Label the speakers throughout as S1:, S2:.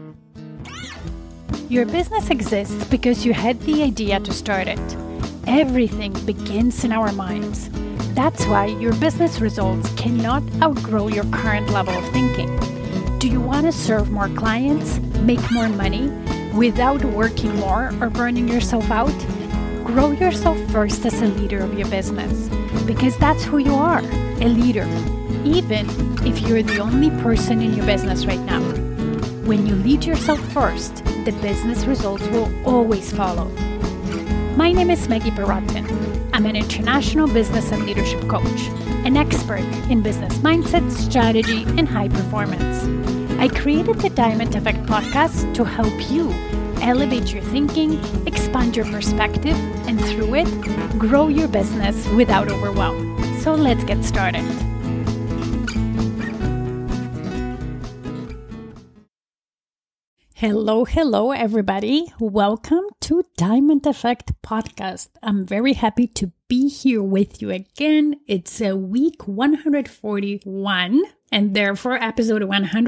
S1: Your business exists because you had the idea to start it. Everything begins in our minds. That's why your business results cannot outgrow your current level of thinking. Do you want to serve more clients, make more money, without working more or burning yourself out? Grow yourself first as a leader of your business, because that's who you are, a leader, even if you're the only person in your business right now. When you lead yourself first, the business results will always follow. My name is Maggie Perotin. I'm an international business and leadership coach, an expert in business mindset, strategy, and high performance. I created the Diamond Effect podcast to help you elevate your thinking, expand your perspective, and through it, grow your business without overwhelm. So let's get started. Hello, everybody. Welcome to Diamond Effect Podcast. I'm very happy to be here with you again. It's week 141 and therefore episode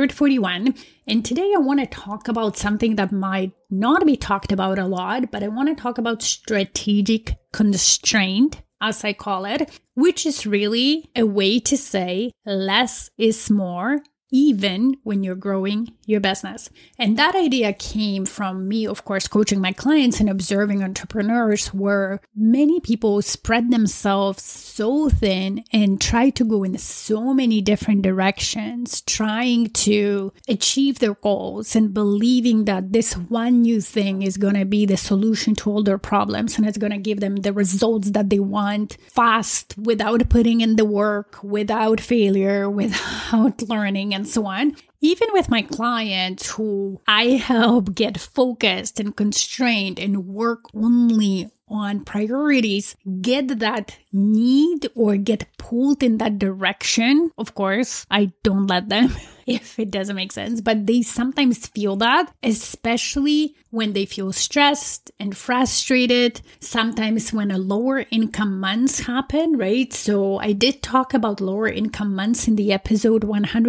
S1: 141. And today I want to talk about something that might not be talked about a lot, but I want to talk about strategic constraint, as I call it, which is really a way to say less is more, even when you're growing your business. And that idea came from me, of course, coaching my clients and observing entrepreneurs where many people spread themselves so thin and try to go in so many different directions, trying to achieve their goals and believing that this one new thing is going to be the solution to all their problems and it's going to give them the results that they want fast, without putting in the work, without failure, without learning, and so on. Even with my clients who I help get focused and constrained and work only on priorities, get that need or get pulled in that direction. Of course, I don't let them if it doesn't make sense, but they sometimes feel that, especially when they feel stressed and frustrated, sometimes when a lower income months happen, right? So I did talk about lower income months in the episode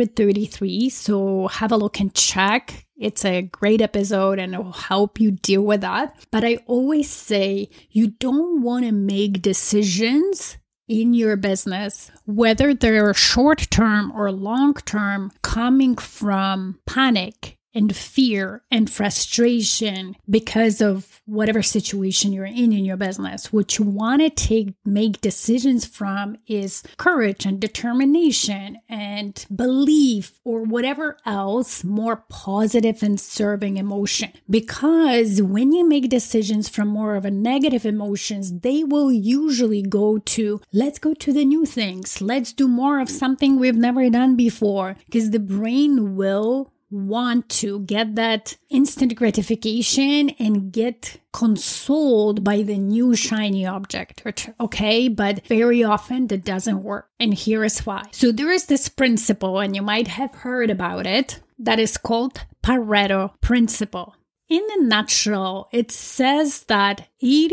S1: 133, so have a look and check. It's a great episode and it will help you deal with that. But I always say you don't want to make decisions in your business, whether they're short-term or long-term, coming from panic and fear and frustration because of whatever situation you're in your business. What you want to make decisions from is courage and determination and belief or whatever else more positive and serving emotion. Because when you make decisions from more of a negative emotions, they will usually go to, let's go to the new things. Let's do more of something we've never done before. Because the brain will want to get that instant gratification and get consoled by the new shiny object, okay? But very often that doesn't work. And here is why. So there is this principle, and you might have heard about it, that is called Pareto principle. In a nutshell, it says that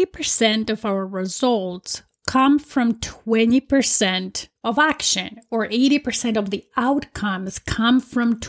S1: 80% of our results come from 20% of action, or 80% of the outcomes come from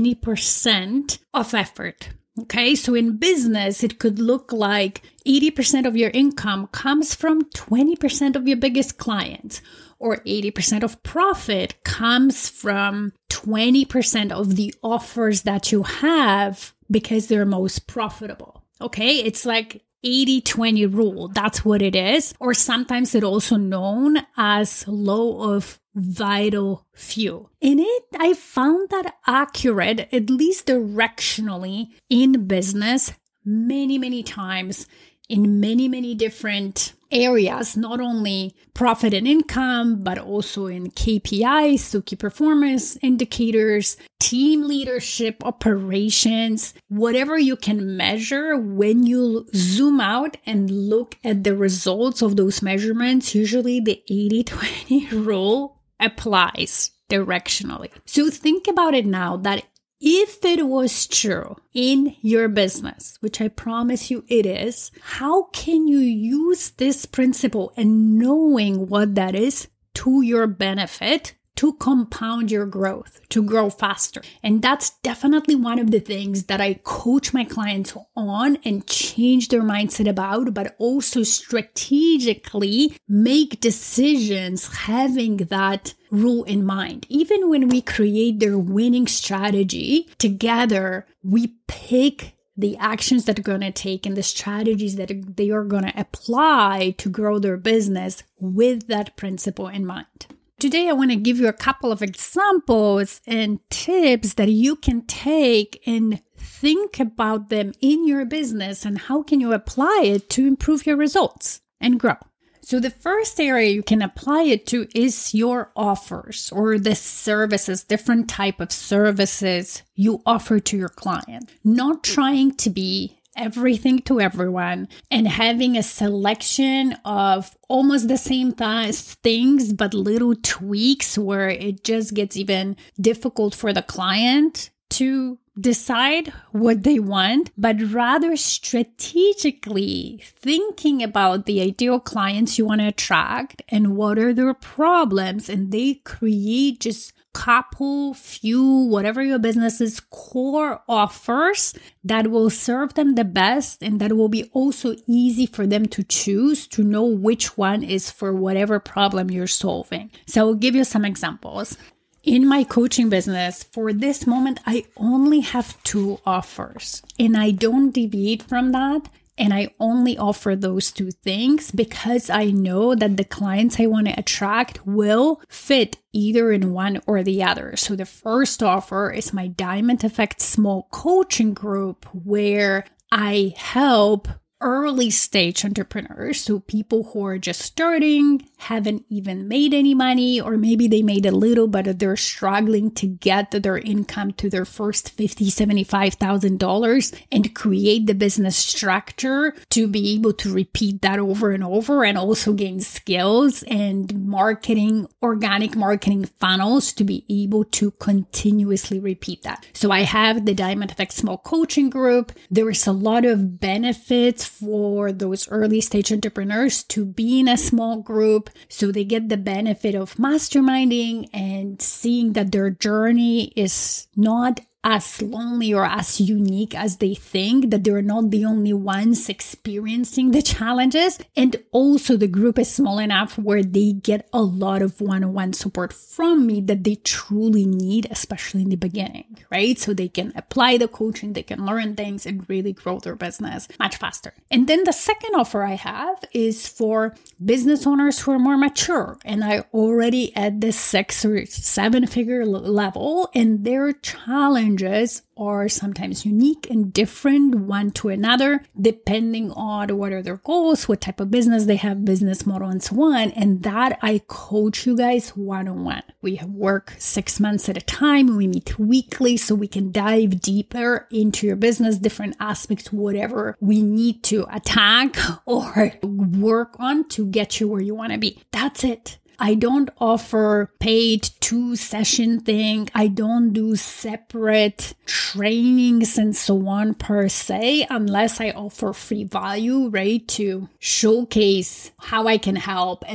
S1: 20% of effort. Okay, so in business, it could look like 80% of your income comes from 20% of your biggest clients, or 80% of profit comes from 20% of the offers that you have because they're most profitable. Okay, it's like 80-20 rule. That's what it is. Or sometimes it's also known as law of vital few. In it, I found that accurate, at least directionally, in business many times in many different areas, not only profit and income, but also in KPIs, so key performance indicators, team leadership, operations, whatever you can measure. When you zoom out and look at the results of those measurements, usually the 80-20 rule applies directionally. So think about it now that if it was true in your business, which I promise you it is, how can you use this principle and knowing what that is to your benefit to compound your growth, to grow faster. And that's definitely one of the things that I coach my clients on and change their mindset about, but also strategically make decisions having that rule in mind. Even when we create their winning strategy together, we pick the actions that they're going to take and the strategies that they are going to apply to grow their business with that principle in mind. Today, I want to give you a couple of examples and tips that you can take and think about them in your business and how can you apply it to improve your results and grow. So the first area you can apply it to is your offers or the services, different type of services you offer to your client. Not trying to be everything to everyone and having a selection of almost the same things, but little tweaks where it just gets even difficult for the client to decide what they want, but rather strategically thinking about the ideal clients you want to attract and what are their problems, and they create just few, whatever your business's core offers that will serve them the best and that will be also easy for them to choose to know which one is for whatever problem you're solving. So I'll give you some examples. In my coaching business, for this moment, I only have 2 offers and I don't deviate from that. And I only offer those 2 things because I know that the clients I want to attract will fit either in one or the other. So the first offer is my Diamond Effect Small Coaching Group, where I help early stage entrepreneurs, so people who are just starting, haven't even made any money, or maybe they made a little, but they're struggling to get their income to their first $50,000, $75,000 and create the business structure to be able to repeat that over and over and also gain skills and organic marketing funnels to be able to continuously repeat that. So I have the Diamond Effect Small Coaching Group. There is a lot of benefits for those early stage entrepreneurs to be in a small group, so they get the benefit of masterminding and seeing that their journey is not as lonely or as unique as they think, that they're not the only ones experiencing the challenges. And also the group is small enough where they get a lot of one-on-one support from me that they truly need, especially in the beginning, right? So they can apply the coaching, they can learn things and really grow their business much faster. And then the second offer I have is for business owners who are more mature and are already at the 6 or 7 figure level, and their challenges are sometimes unique and different one to another, depending on what are their goals, what type of business they have, business model, and so on. And that I coach you guys one-on-one. We work 6 months at a time. We meet weekly so we can dive deeper into your business, different aspects, whatever we need to attack or work on to get you where you want to be. That's it. I don't offer paid 2-session thing. I don't do separate trainings and so on per se, unless I offer free value, right? To showcase how I can help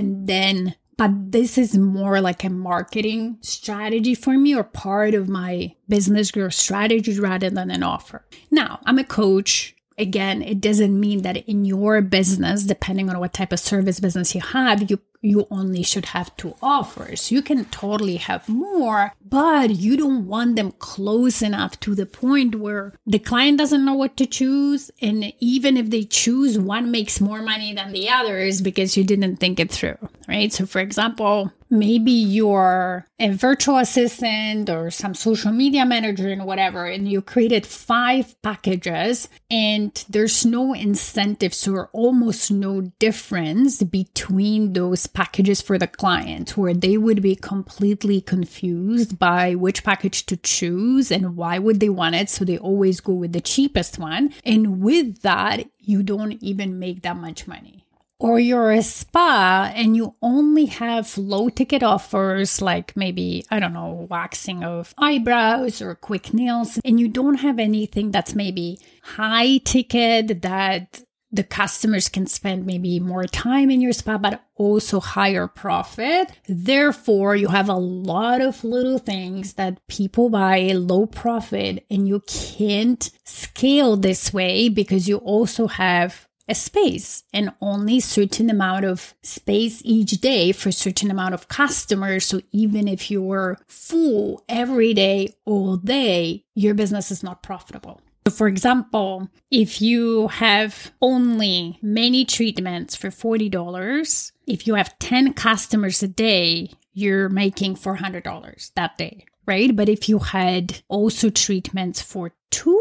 S1: but this is more like a marketing strategy for me or part of my business growth strategy rather than an offer. Now, I'm a coach. Again, it doesn't mean that in your business, depending on what type of service business you have, you only should have 2 offers. You can totally have more, but you don't want them close enough to the point where the client doesn't know what to choose. And even if they choose, one makes more money than the others because you didn't think it through, right? So for example, maybe you're a virtual assistant or some social media manager and whatever, and you created 5 packages and there's no incentives or almost no difference between those packages for the client, where they would be completely confused by which package to choose and why would they want it. So they always go with the cheapest one. And with that, you don't even make that much money. Or you're a spa and you only have low ticket offers like maybe, waxing of eyebrows or quick nails, and you don't have anything that's maybe high ticket that the customers can spend maybe more time in your spa, but also higher profit. Therefore, you have a lot of little things that people buy low profit, and you can't scale this way because you also have a space and only certain amount of space each day for certain amount of customers. So even if you were full every day, all day, your business is not profitable. So for example, if you have only many treatments for $40, if you have 10 customers a day, you're making $400 that day, right? But if you had also treatments for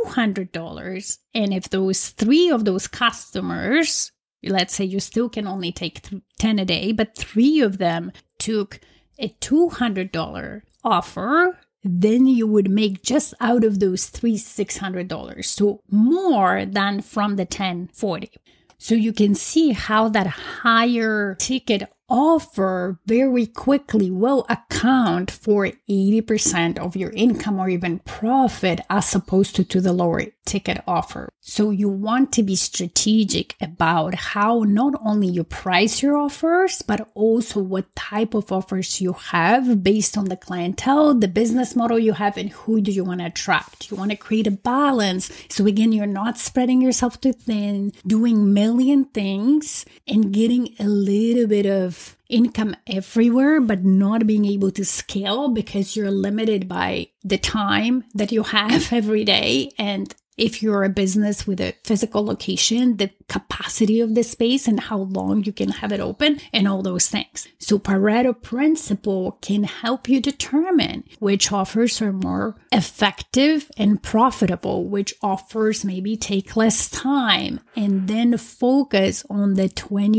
S1: $200, and if those 3 of those customers, let's say you still can only take 10 a day, but 3 of them took a $200 offer, then you would make just out of those 3 $600. So more than from the 10 $40. So you can see how that higher ticket offer very quickly will account for 80% of your income or even profit as opposed to the lower ticket offer. So you want to be strategic about how not only you price your offers, but also what type of offers you have based on the clientele, the business model you have, and who do you want to attract. You want to create a balance. So again, you're not spreading yourself too thin, doing million things and getting a little bit of income everywhere, but not being able to scale because you're limited by the time that you have every day. And if you're a business with a physical location, the capacity of the space and how long you can have it open and all those things. So Pareto principle can help you determine which offers are more effective and profitable, which offers maybe take less time, and then focus on the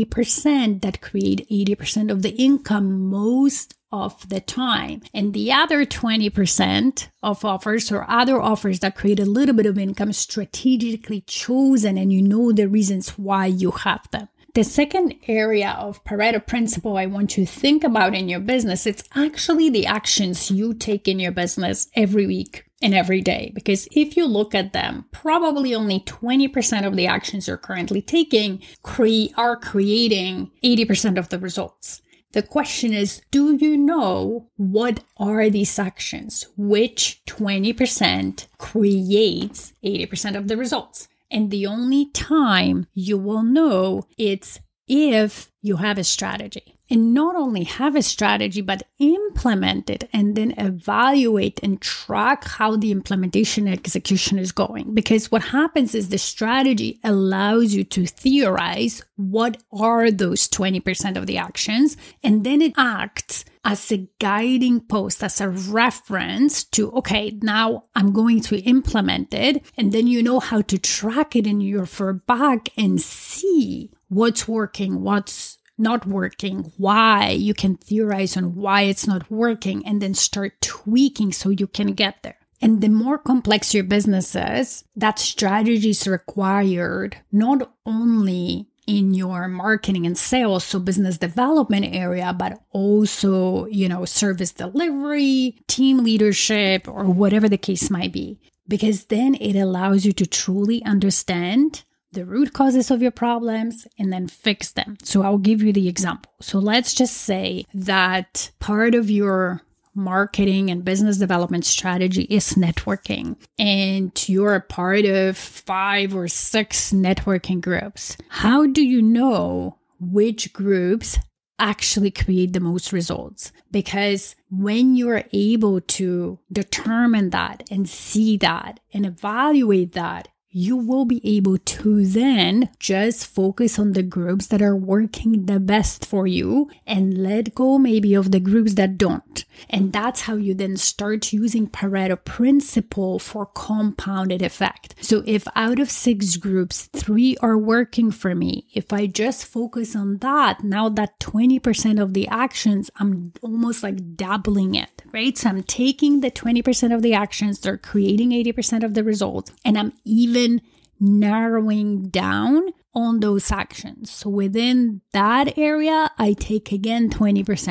S1: 20% that create 80% of the income most of the time. And the other 20% of offers or other offers that create a little bit of income strategically chosen, and you know the reasons why you have them. The second area of Pareto principle I want you to think about in your business, it's actually the actions you take in your business every week and every day. Because if you look at them, probably only 20% of the actions you're currently taking are creating 80% of the results. The question is, do you know what are these actions? Which 20% creates 80% of the results? And the only time you will know it's if you have a strategy. And not only have a strategy, but implement it and then evaluate and track how the implementation and execution is going. Because what happens is the strategy allows you to theorize what are those 20% of the actions, and then it acts as a guiding post, as a reference to, okay, now I'm going to implement it. And then you know how to track it and you refer back and see what's working, what's not working, why. You can theorize on why it's not working and then start tweaking so you can get there. And the more complex your business is, that strategy is required not only in your marketing and sales, so business development area, but also, service delivery, team leadership, or whatever the case might be. Because then it allows you to truly understand the root causes of your problems and then fix them. So I'll give you the example. So let's just say that part of your marketing and business development strategy is networking, and you're a part of 5 or 6 networking groups. How do you know which groups actually create the most results? Because when you're able to determine that and see that and evaluate that, you will be able to then just focus on the groups that are working the best for you and let go maybe of the groups that don't. And that's how you then start using Pareto principle for compounded effect. So if out of 6 groups, 3 are working for me, if I just focus on that, now that 20% of the actions, I'm almost like doubling it, right? So I'm taking the 20% of the actions, they're creating 80% of the results, and I'm even narrowing down on those actions. So within that area, I take again 20%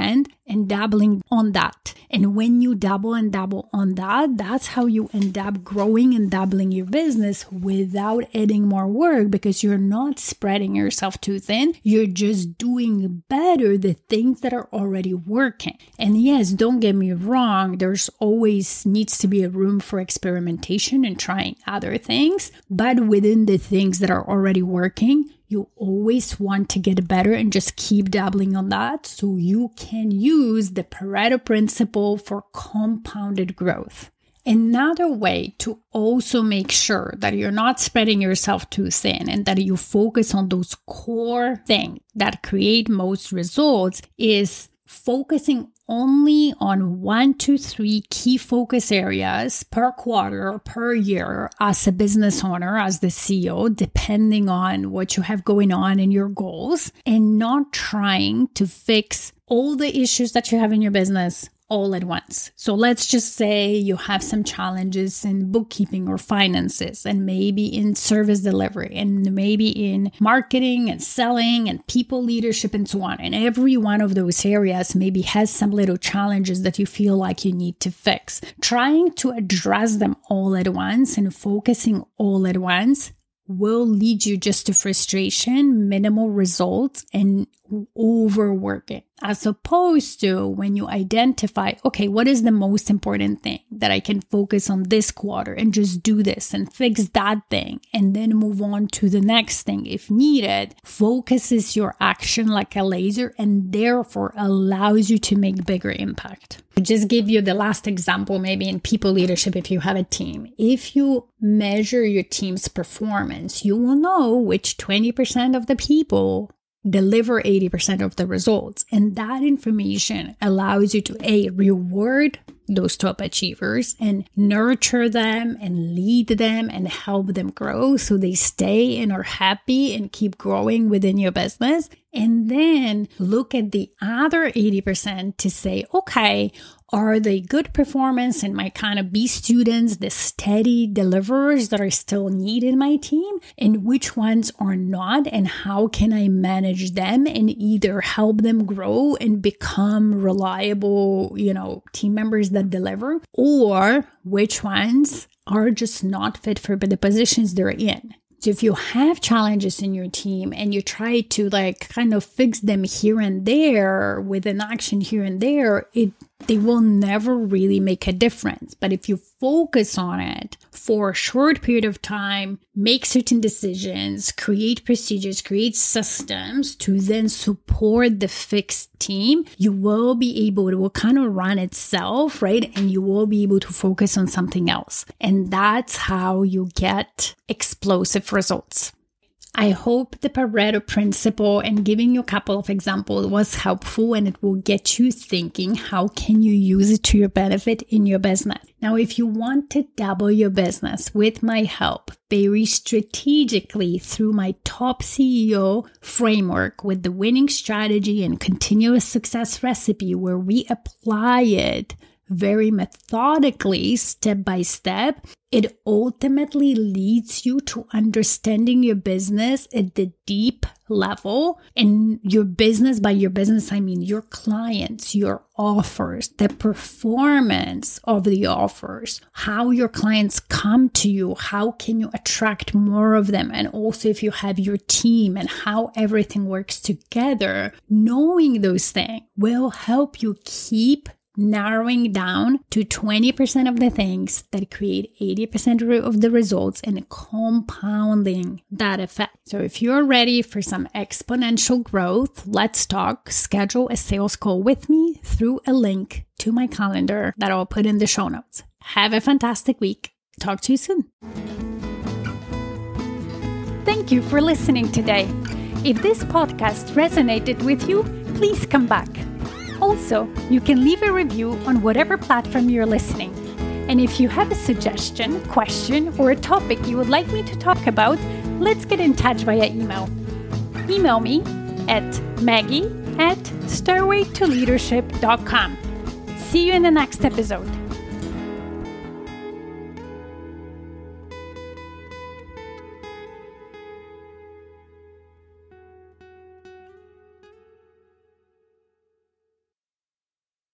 S1: and dabbling on that. And when you dabble and dabble on that, that's how you end up growing and doubling your business without adding more work, because you're not spreading yourself too thin. You're just doing better the things that are already working. And yes, don't get me wrong, there's always needs to be a room for experimentation and trying other things. But within the things that are already working, you always want to get better and just keep dabbling on that so you can use the Pareto principle for compounded growth. Another way to also make sure that you're not spreading yourself too thin and that you focus on those core things that create most results is focusing only on 1 to 3 key focus areas per quarter, per year as a business owner, as the CEO, depending on what you have going on in your goals, and not trying to fix all the issues that you have in your business all at once. So let's just say you have some challenges in bookkeeping or finances, and maybe in service delivery, and maybe in marketing and selling and people leadership and so on. And every one of those areas maybe has some little challenges that you feel like you need to fix. Trying to address them all at once and focusing all at once will lead you just to frustration, minimal results, and overworking. As opposed to when you identify, okay, what is the most important thing that I can focus on this quarter and just do this and fix that thing and then move on to the next thing if needed, focuses your action like a laser and therefore allows you to make bigger impact. To just give you the last example, maybe in people leadership, if you have a team, if you measure your team's performance, you will know which 20% of the people deliver 80% of the results. And that information allows you to reward those top achievers and nurture them and lead them and help them grow so they stay and are happy and keep growing within your business. And then look at the other 80% to say, okay, are they good performance and my kind of B students, the steady deliverers that are still needed in my team, and which ones are not, and how can I manage them and either help them grow and become reliable, team members that deliver, or which ones are just not fit for the positions they're in. So if you have challenges in your team and you try to kind of fix them here and there with an action here and there, they will never really make a difference. But if you focus on it for a short period of time, make certain decisions, create procedures, create systems to then support the fixed team, it will kind of run itself, right? And you will be able to focus on something else. And that's how you get explosive results. I hope the Pareto principle and giving you a couple of examples was helpful, and it will get you thinking, how can you use it to your benefit in your business? Now, if you want to double your business with my help very strategically through my Top CEO framework with the winning strategy and continuous success recipe, where we apply it very methodically, step by step, it ultimately leads you to understanding your business at the deep level. And your business, by your business, I mean your clients, your offers, the performance of the offers, how your clients come to you, how can you attract more of them, and also if you have your team and how everything works together. Knowing those things will help you keep narrowing down to 20% of the things that create 80% of the results and compounding that effect. So if you're ready for some exponential growth, let's talk. Schedule a sales call with me through a link to my calendar that I'll put in the show notes. Have a fantastic week. Talk to you soon. Thank you for listening today. If this podcast resonated with you, please come back. Also, you can leave a review on whatever platform you're listening. And if you have a suggestion, question, or a topic you would like me to talk about, let's get in touch via email. Email me at maggie@stairwaytoleadership.com. See you in the next episode.